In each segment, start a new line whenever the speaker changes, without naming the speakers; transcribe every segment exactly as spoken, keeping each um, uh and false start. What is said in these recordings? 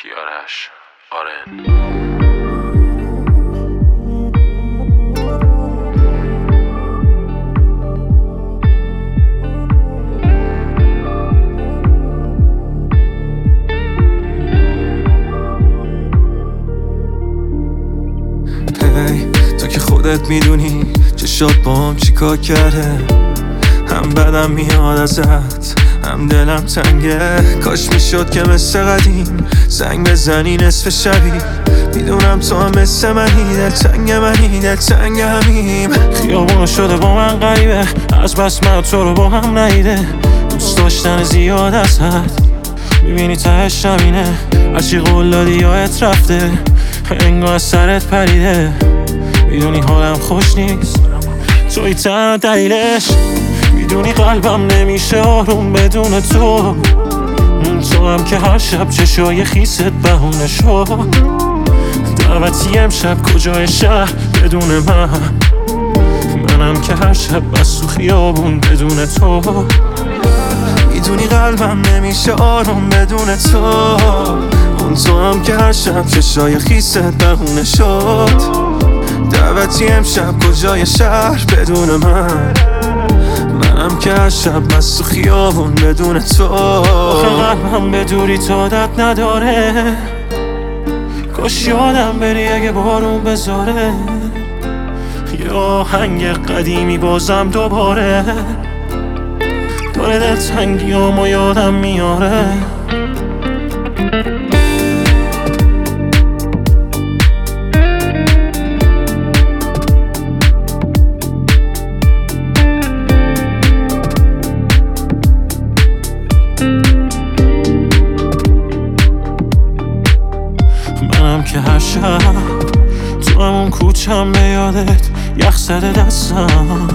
کیارش آرن.
تو که خودت میدونی چشات با هم چیکار کرده، هم بدم میاد ازت هم دلم تنگه. کاش میشد که مثل قدیم زنگ بزنی نصف شبی. میدونم تو هم مثل منی، دل تنگ منی، دل تنگ همیم.
خیابون شده با من غریبه، از بس من تو رو با هم ندیده. دوست داشتن زیاد ازت میبینی تهش همینه. هرچی قول دادی یادت رفته، انگار از سرت پریده. میدونی حالم خوش نیست، توی تنها دلیلش. میدونی قلبم نمیشه آروم بدون تو. تو هم که هر شب چشای خیست بهونه شد. دعوتی امشب کجای شهر بدون من. منم که هر شب بس تو خیابون بدون تو.
میدونی قلبم نمیشه آروم بدون تو. اون تو هم که هر شب چشای خیست بهونه شد. دعوتی امشب کجای شهر بدون من. منم که هر شب بس تو خیابون بدون تو.
آخه قلبم به دوری تو عادت نداره. کاش یادم بری اگه بارون بذاره. یه آهنگ قدیمی بازم دوباره داره دل تنگیامو یادم میاره. منم که هر شب تو همون کوچم به یادت یخ زده دستم.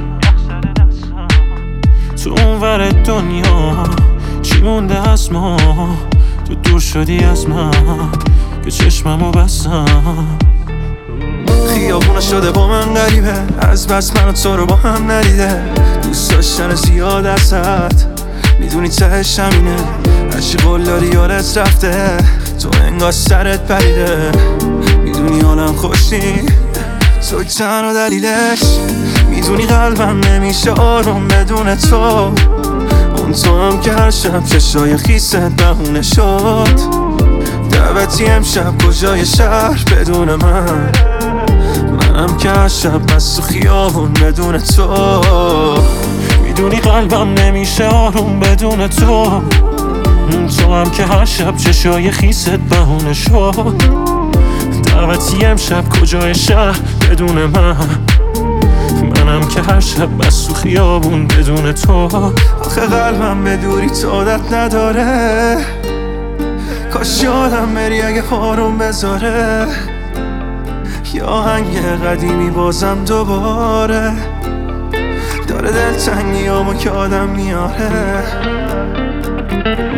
تو اون ور دنیا چی مونده از ما؟ تو دور شدی از من که چشممو بستم.
خیابونه شده با من غریبه، از بس من و تو رو با هم ندیده. دوست داشتن زیاد ازت میدونی تهش همینه. هرچی قول دادی یادت رفته، تو انگار سرت پریده. میدونی حالم خوش نیست، توی تنها دلیلش. میدونی قلبم نمیشه آروم بدون تو. اون تو هم که هر شب چشای خیست بهونه شد. دعوتی امشب کجای شهر بدون من. منم که هر شب بس تو خیابون بدون تو.
میدونی قلبم نمیشه آروم بدون تو. تو هم که هر شب چشای خیست بهونه شد. دعوتی امشب کجای شهر بدون من. منم که هر شب بس تو خیابون بدون تو.
آخه قلبم به دوری تو عادت نداره. کاش یادم بری اگه آروم بذاره. یا آهنگ قدیمی بازم دوباره داره دل تنگیامو که آدم میاره.